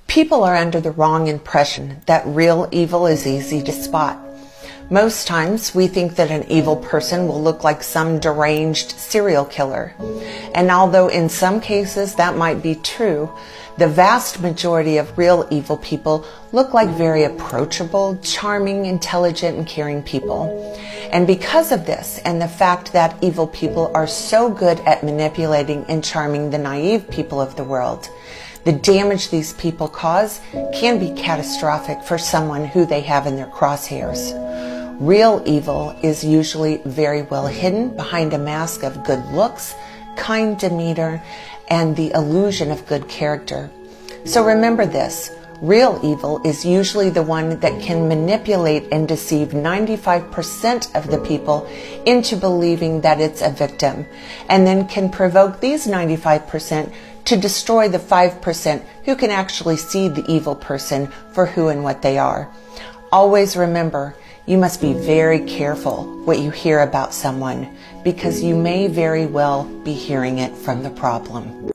People are under the wrong impression that real evil is easy to spot. Most times we think that an evil person will look like some deranged serial killer. And although in some cases that might be true, the vast majority of real evil people look like very approachable, charming, intelligent, and caring people. And because of this, and the fact that evil people are so good at manipulating and charming the naive people of the world, the damage these people cause can be catastrophic for someone who they have in their crosshairs. Real evil is usually very well hidden behind a mask of good looks, kind demeanor, and the illusion of good character. So remember this, real evil is usually the one that can manipulate and deceive 95% of the people into believing that it's a victim, and then can provoke these 95% to destroy the 5% who can actually see the evil person for who and what they are. Always remember, you must be very careful what you hear about someone, because you may very well be hearing it from the problem.